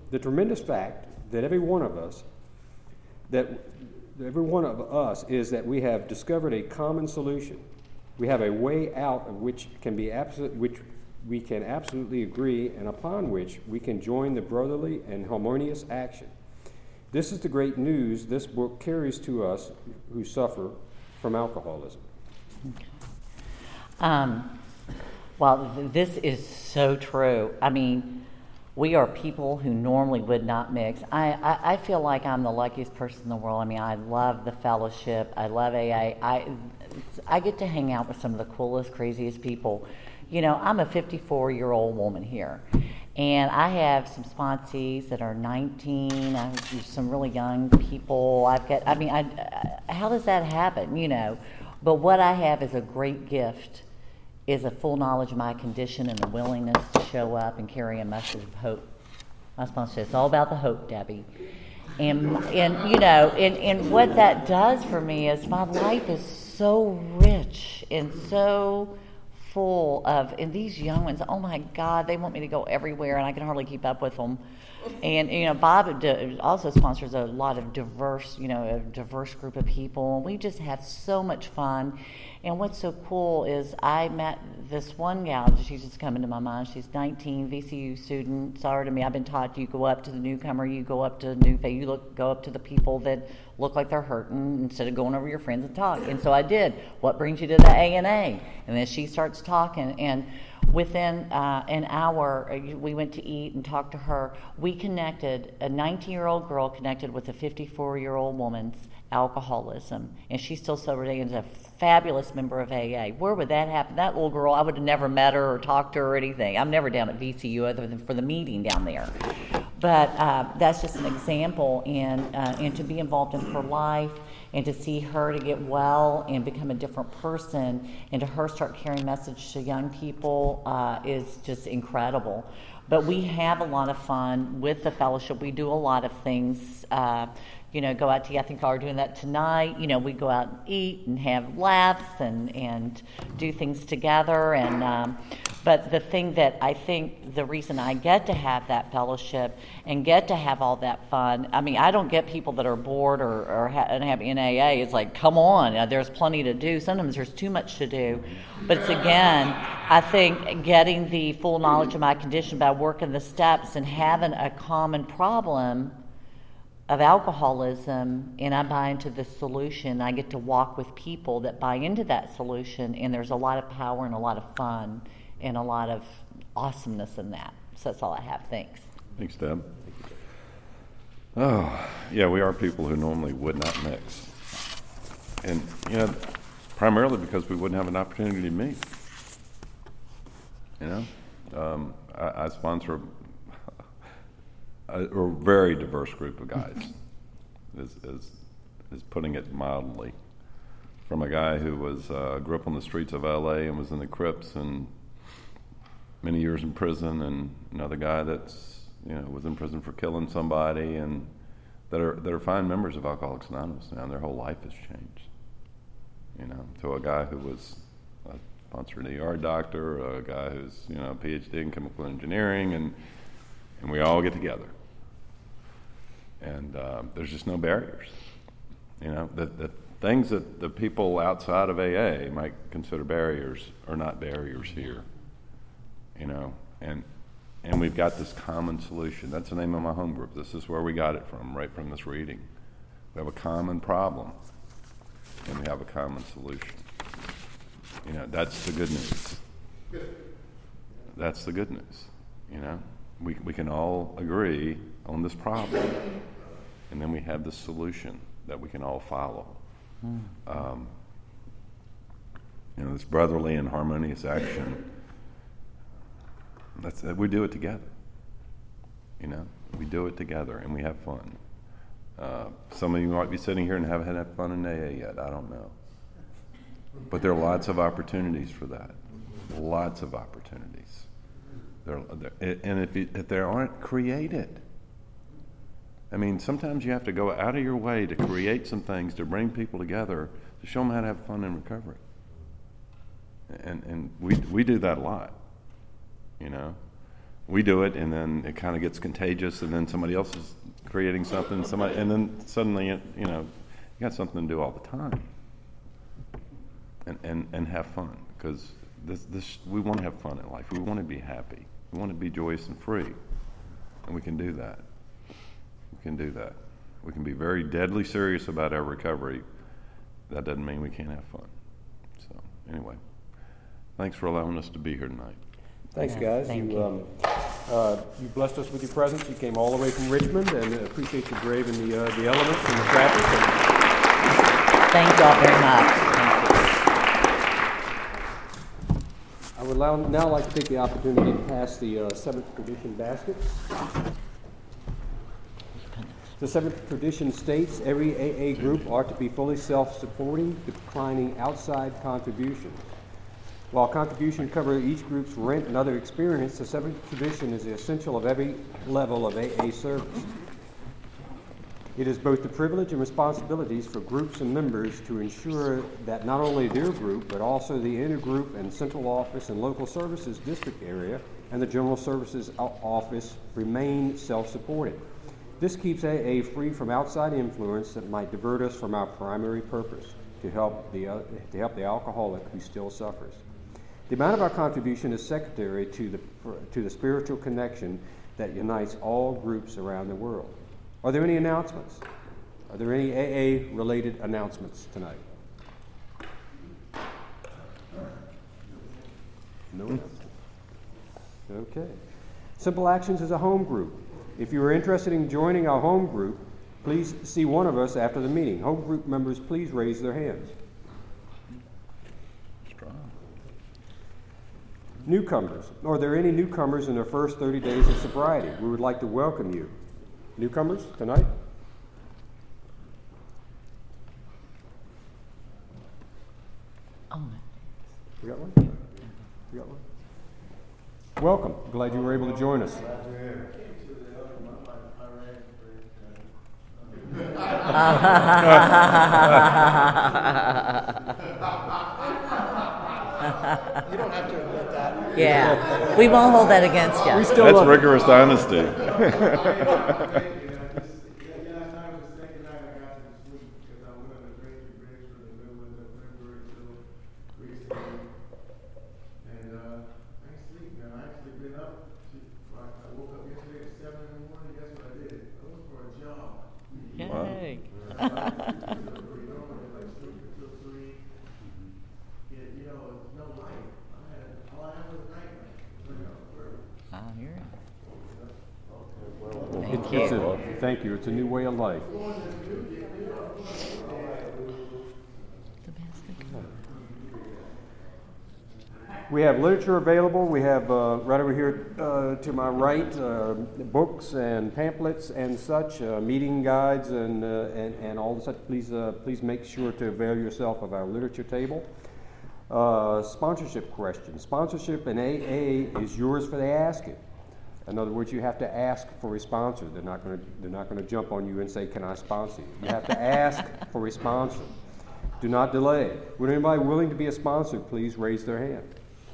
the tremendous fact that every one of us, that every one of us is that we have discovered a common solution. We have a way out of which can be absolute, which we can absolutely agree, and upon which we can join the brotherly and harmonious action. This is the great news this book carries to us who suffer from alcoholism. Um, well, th- this is so true. I mean, we are people who normally would not mix. I, I, I feel like I'm the luckiest person in the world. I mean, I love the fellowship. I love A A. I, I get to hang out with some of the coolest, craziest people. You know, I'm a fifty-four-year-old woman here, and I have some sponsees that are nineteen. I have some really young people. I've got, I mean, I, I, how does that happen, you know? But what I have is a great gift, is a full knowledge of my condition and the willingness to show up and carry a message of hope. My sponsor says, it's all about the hope, Debbie. And, and you know, and, and what that does for me is my life is so rich and so full of, and these young ones, oh my God, they want me to go everywhere and I can hardly keep up with them. And, you know, Bob also sponsors a lot of diverse, you know, a diverse group of people. And we just have so much fun. And what's so cool is I met this one gal, she's just coming to my mind. She's nineteen, V C U student. Sorry to me, I've been taught you go up to the newcomer, you go up to new face, you look, go up to the people that look like they're hurting instead of going over your friends and talk. And so I did. What brings you to the A and A? And then she starts talking, and within uh, an hour, we went to eat and talked to her. We connected, a nineteen-year-old girl connected with a fifty-four-year-old woman's alcoholism, and she's still sober today and is a fabulous member of A A. Where would that happen? That little girl, I would have never met her or talked to her or anything. I'm never down at V C U other than for the meeting down there. But uh, that's just an example, and uh, and to be involved in her life, and to see her to get well and become a different person, and to her start carrying message to young people uh, is just incredible. But we have a lot of fun with the fellowship. We do a lot of things. Uh, you know, go out to, I think we're doing that tonight. You know, we go out and eat and have laughs and, and do things together. And um, but the thing that I think the reason I get to have that fellowship and get to have all that fun, I mean, I don't get people that are bored or, or ha- and have in A A. It's like, come on, there's plenty to do. Sometimes there's too much to do. But it's, again, I think getting the full knowledge of my condition by working the steps and having a common problem of alcoholism, and I buy into the solution. I get to walk with people that buy into that solution, and there's a lot of power and a lot of fun and a lot of awesomeness in that. So that's all I have. Thanks. Thanks, Deb. Oh, yeah, we are people who normally would not mix. And, you know, primarily because we wouldn't have an opportunity to meet. You know? Um, I, I sponsor a, a very diverse group of guys, is, is, is putting it mildly. From a guy who was uh, grew up on the streets of L A and was in the Crips and many years in prison, and another guy that's, you know, was in prison for killing somebody, and that are that are fine members of Alcoholics Anonymous now, and their whole life has changed. You know, to a guy who was a sponsored E R doctor, a guy who's, you know, a P H D in chemical engineering, and and we all get together. And uh, there's just no barriers. You know, the, the things that the people outside of A A might consider barriers are not barriers here. You know, and and we've got this common solution. That's the name of my home group. This is where we got it from, right from this reading. We have a common problem, and we have a common solution. You know, that's the good news. That's the good news. You know, we we can all agree on this problem, and then we have this solution that we can all follow. Mm. Um, you know, this brotherly and harmonious action. That's, we do it together. You know, we do it together, and we have fun. Uh, some of you might be sitting here and haven't had fun in A A yet. I don't know, but there are lots of opportunities for that. Lots of opportunities. There, and if it, if they aren't, create it. I mean, sometimes you have to go out of your way to create some things to bring people together to show them how to have fun in recovery. And and we we do that a lot. You know, we do it, and then it kind of gets contagious, and then somebody else is creating something, somebody, and then suddenly, you know, you got something to do all the time, and and, and have fun, because this this we want to have fun in life. We want to be happy. We want to be joyous and free, and we can do that. We can do that. We can be very deadly serious about our recovery. That doesn't mean we can't have fun. So anyway, thanks for allowing us to be here tonight. Thanks, Yes, guys. thank you, you. Um, uh, you blessed us with your presence. You came all the way from Richmond, and uh, appreciate you braving the uh, the elements and the traffic. And Thank y'all very much. Thank I would allow, now like to take the opportunity to pass the uh, seventh tradition basket. The seventh tradition states every A A group ought to be fully self-supporting, declining outside contributions. While contribution covers each group's rent and other experience, the seventh tradition is the essential of every level of A A service. It is both the privilege and responsibilities for groups and members to ensure that not only their group, but also the intergroup and central office and local services district area and the general services office remain self-supporting. This keeps A A free from outside influence that might divert us from our primary purpose, to help the, uh, to help the alcoholic who still suffers. The amount of our contribution is secondary to the, to the spiritual connection that unites all groups around the world. Are there any announcements? Are there any A A-related announcements tonight? No announcements. Okay. Simple Actions is a home group. If you are interested in joining our home group, please see one of us after the meeting. Home group members, please raise their hands. Newcomers. Are there any newcomers in their first thirty days of sobriety? We would like to welcome you. Newcomers tonight? Oh, You got one? You got one? Welcome. Glad you were able to join us. You don't have to admit that. yeah, we won't hold that against We you. still That's love it. rigorous honesty. Yay. I hear it. It's, Thank it's you. a, thank you. It's a new way of life. We have literature available. We have uh, right over here uh, to my right uh, books and pamphlets and such, uh, meeting guides and, uh, and and all the such. Please uh, please make sure to avail yourself of our literature table. Uh, sponsorship questions. Sponsorship in A A is yours for the asking. In other words, you have to ask for a sponsor. They're not going to they're not going to jump on you and say, "Can I sponsor you?" You have to ask for a sponsor. Do not delay. Would anybody willing to be a sponsor please raise their hand?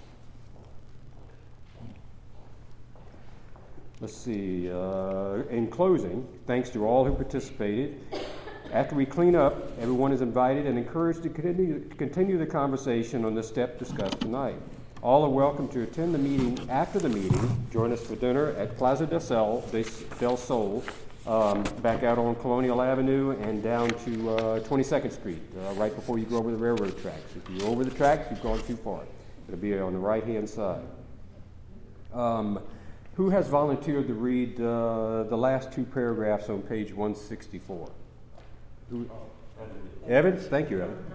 Let's see. Uh, in closing, thanks to all who participated. After we clean up, everyone is invited and encouraged to continue, to continue the conversation on the step discussed tonight. All are welcome to attend the meeting after the meeting. Join us for dinner at Plaza del Sol, del Sol um, back out on Colonial Avenue and down to uh, twenty-second Street, uh, right before you go over the railroad tracks. If you're over the tracks, you've gone too far. It'll be on the right-hand side. Um, who has volunteered to read uh, the last two paragraphs on page one sixty-four? Who? Evans? Thank you, Evan.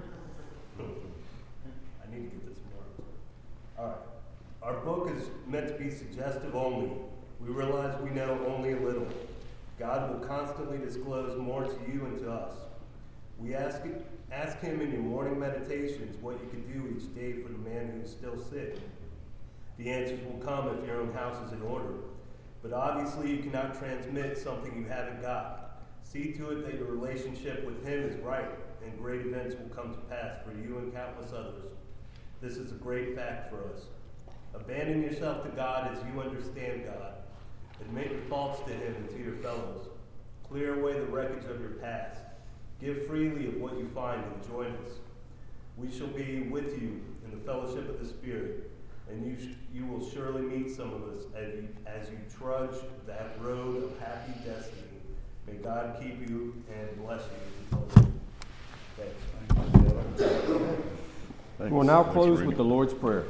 I need to get this more. All right. Our book is meant to be suggestive only. We realize we know only a little. God will constantly disclose more to you and to us. We ask, ask Him in your morning meditations what you can do each day for the man who is still sick. The answers will come if your own house is in order. But obviously you cannot transmit something you haven't got. See to it that your relationship with Him is right, and great events will come to pass for you and countless others. This is a great fact for us. Abandon yourself to God as you understand God. Admit your faults to Him and to your fellows. Clear away the wreckage of your past. Give freely of what you find and join us. We shall be with you in the fellowship of the Spirit, and you sh- you will surely meet some of us as you, as you trudge that road of happy destiny. May God keep you and bless you. Thanks. Thanks. We'll now Thanks for close reading. with the Lord's Prayer.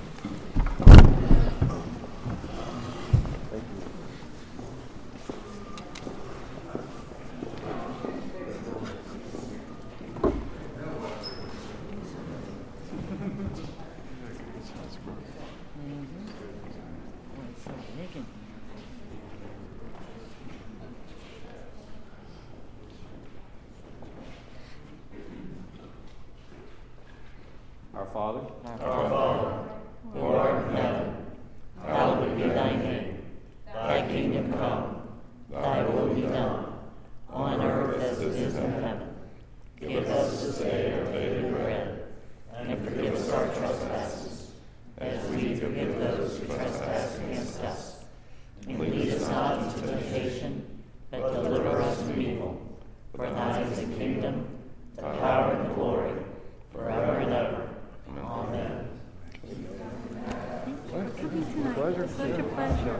Our Father, Our Father, who art in heaven, hallowed be thy name. Thy kingdom come, thy will be done, on earth as it is in heaven. Give us this day our daily bread, and forgive us our trespasses, as we forgive those who trespass against us. And lead us not into temptation, but deliver us from evil. For thine is the kingdom, the power, and the glory, forever and ever. Amen. pleasure. Such a pleasure.